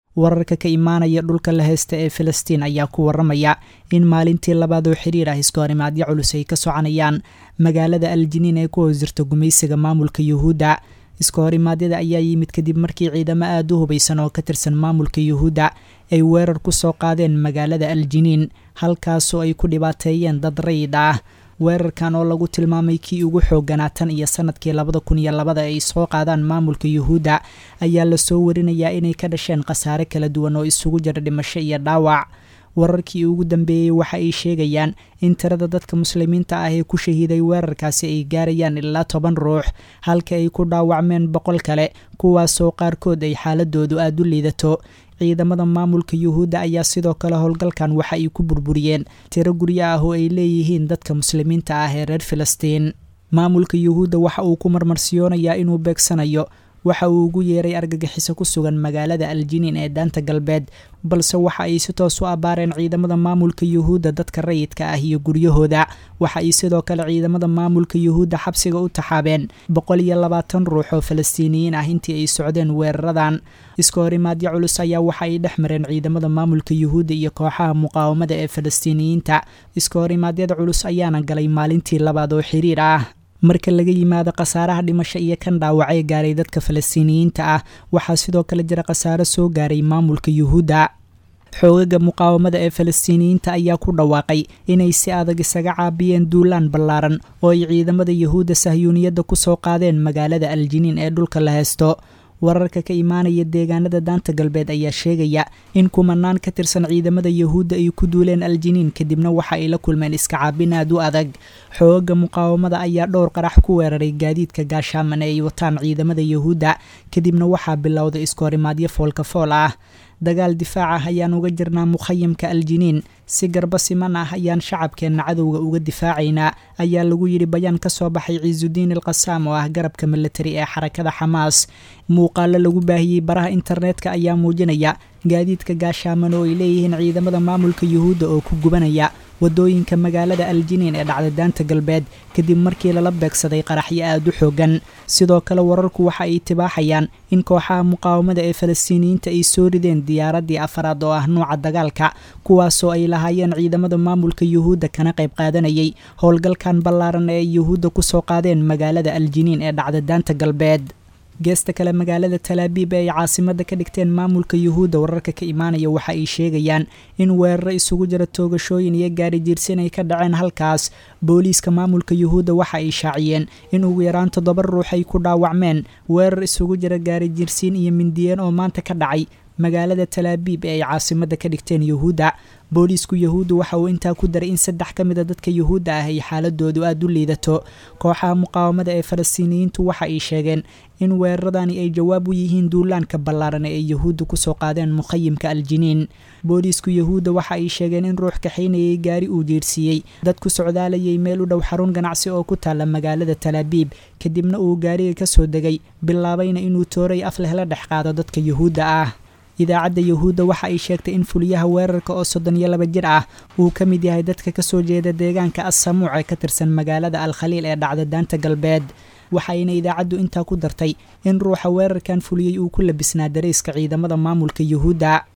wararka ka imaanaya dhulka la haysta ee Filistiin ayaa ku waramaya in maalintii labaad oo xiriir ah iskoorimaadyo culus ay ka soconayaan magaalada Al-Jiniin ee ku hoosjirta gumaysiga maamulka Yuhuudda. iskoorimaadada ayaa yimid kadib markii ciidamo aad u hubeysan oo ka tirsan maamulka Yuhuudda ay weerar ku soo qaadeen magaalada Al-Jiniin halkaas oo ay ku dhibaateeyeen dad rayid ah. weerarkan oo lagu tilmaamay kii ugu xoogganaa tan iyo sanadkii 2002 ay soo qaadaan maamulka Yuhuudda ayaa la soo warinayaa inay ka dhasheen khasaare kala duwan oo isugu jira dhimasho iyo dhaawac. wararkii ugu dambeeyay waxa ay sheegayaan in tirada dadka muslimiinta ah ee ku shahiiday weerarkaasi ay gaarayaan ilaa 10 ruux halka ay ku dhaawacmeen 100 kale kuwaasoo qaarkood ay xaaladoodu aad u liidato. ciidamada maamulka Yuhuudda ayaa sidoo kale howlgalkan waxa ay ku burburiyeen tiro guryo ah oo ay leeyihiin dadka muslimiinta ah ee reer Filistiin. maamulka Yuhuudda waxa uu ku marmarsiyoonayaa inuu beegsanayo waxa uu ugu yeeray argagixiso ku sugan magaalada Al-Jiniin ee daanta galbeed, balse waxa ay si toos u abaareen ciidamada maamulka Yuhuudda dadka rayidka ah iyo guryahooda. waxa ay sidoo kale ciidamada maamulka Yuhuudda xabsiga u taxaabeen 120 ruux oo Falastiiniyiin ah intii ay socdeen weeraradan. iskoorimaadyo culus ayaa waxa ay dhexmareen ciidamada maamulka Yuhuudda iyo kooxaha muqaawamada ee Falastiiniyiinta. iskoorimaadyada culus ayaana galay maalintii labaad oo xiriir ah. marka laga yimaado khasaaraha dhimasho iyo kan dhaawacay gaaray dadka Falastiiniyiinta ah, waxaa sidoo kale jira khasaaro soo gaaray maamulka Yuhuudda. xoogaga muqaawamada ee Falastiiniyiinta ayaa ku dhawaaqay inay si adag isaga caabiyeen duulaan ballaaran oo ay ciidamada Yuhuudda Sahyuuniyadda ku soo qaadeen magaalada Al-Jiniin ee dhulka la haysto. wararka ka imaanaya deegaanada daanta galbeed ayaa sheegaya in kumanaan ka tirsan ciidamada Yuhuudda ay ku duuleen Al-Jiniin kadibna waxa ay la kulmeen iska caabin aad u adag. xoogaga muqaawamada ayaa dhowr qarax ku weeraray gaadiidka gaashaaman ee ay wataan ciidamada Yuhuudda kadibna waxaa bilowday iskoorimaadyo foolka fool ah. dagaal difaac ah ayaan uga jirnaa mukhayimka Al-Jiniin, si garba siman ah ayaan shacabkeenna cadowga uga difaacaynaa ayaa lagu yidhi bayaan ka soo baxay Ciizudiin al-Qasaam oo ah garabka militari ee xarakada Xamaas. muuqaalo lagu baahiyey baraha internetka ayaa muujinaya gaadiidka gaashaaman oo ay leeyihiin ciidamada maamulka Yuhuudda oo ku gubanaya wadooyinka magaalada Al-Jiniin ee dhacda daanta galbeed kadib markii lala beegsaday qaraxyo aad u xoogan. sidoo kale wararku waxa ay tibaaxayaan in kooxaha muqaawamada ee Falastiiniyiinta ay soo rideen diyaaradii afraad oo ah nooca dagaalka, kuwaasoo ay lahaayeen ciidamada maamulka Yuhuudda kana qayb qaadanayay howlgalkan ballaaran ee Yuhuudda ku soo qaadeen magaalada Al-Jiniin ee dhacda daanta galbeed. geesta kale magaalada Tel Aviv ee caasimada ka dhigteen maamulka Yuhuudda, wararka ka imaanaya waxa ay sheegayaan in weeraro isugu jira toogashooyin iyo gaari jiirsin ay ka dhaceen halkaas. booliiska maamulka Yuhuudda waxa ay shaaciyeen in ugu yaraan 7 ruux ay ku dhaawacmeen weerar isugu jira gaari jiirsin iyo mindiyeen oo maanta ka dhacay magaalada Tel Aviv ee caasimada ka dhigteen Yuhuudda. booliisku Yuhuudda waxa uu intaa ku daray in 3 ka mid ah dadka Yuhuudda ah ay xaaladoodu aad u liidato. kooxaha muqaawamada ee Falastiiniyiintu waxa ay sheegeen in weeraradani ay jawaab u yihiin duulaanka ballaaran ee Yuhuudda ku soo qaadeen mukhayimka Al-Jiniin. booliisku Yuhuudda waxa ay sheegeen in ruux kaxaynayay gaari uu jiirsiiyey dad ku socdaalayay meel u dhow xarun ganacsi oo ku taala magaalada Tel Aviv, kadibna uu gaariga ka soo degay bilaabayna inuu tooray af leh la dhex qaado dadka Yuhuudda ah. idaacadda Yuhuudda waxa ay sheegtay in fuliyaha weerarka oo 32 jir ah uu ka mid yahay dadka ka soo jeeda deegaanka As-Samuuc ee ka tirsan magaalada Al-Khaliil ee dhacda daanta galbeed. waxayna idaacaddu intaa ku dartay in ruuxa weerarkan fuliyay uu ku labisnaa dareyska ciidamada maamulka Yuhuudda.